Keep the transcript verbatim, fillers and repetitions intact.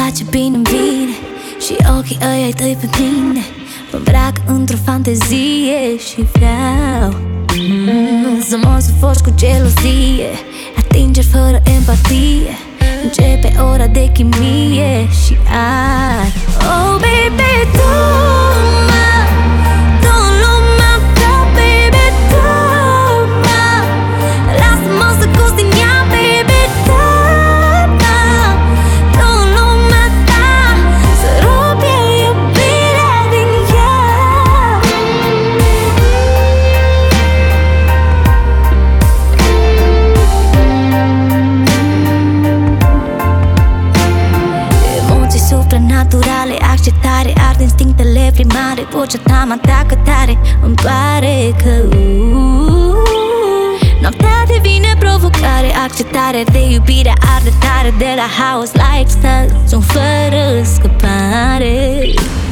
place bine-mi vine și ochii ăia-i tăi pe mine mă îmbracă într-o fantezie și vreau mm, să mă sufoci cu gelozie, atingeri fără empatie, începe ora de chimie și ai oh baby, tu mă, tu lumea ta, baby, tu mă, lasă-mă să gust din ea, baby, tu mă, tu lumea ta, să rup eu iubirea din ea. Emoții supranaturale, acceptare, ard instinctele primare, vocea ta mă atacă tare, îmi pare că uh, noaptea devine provocare, acceptare de iubire arde tare, de la haos la extaz, sunt fără scăpare.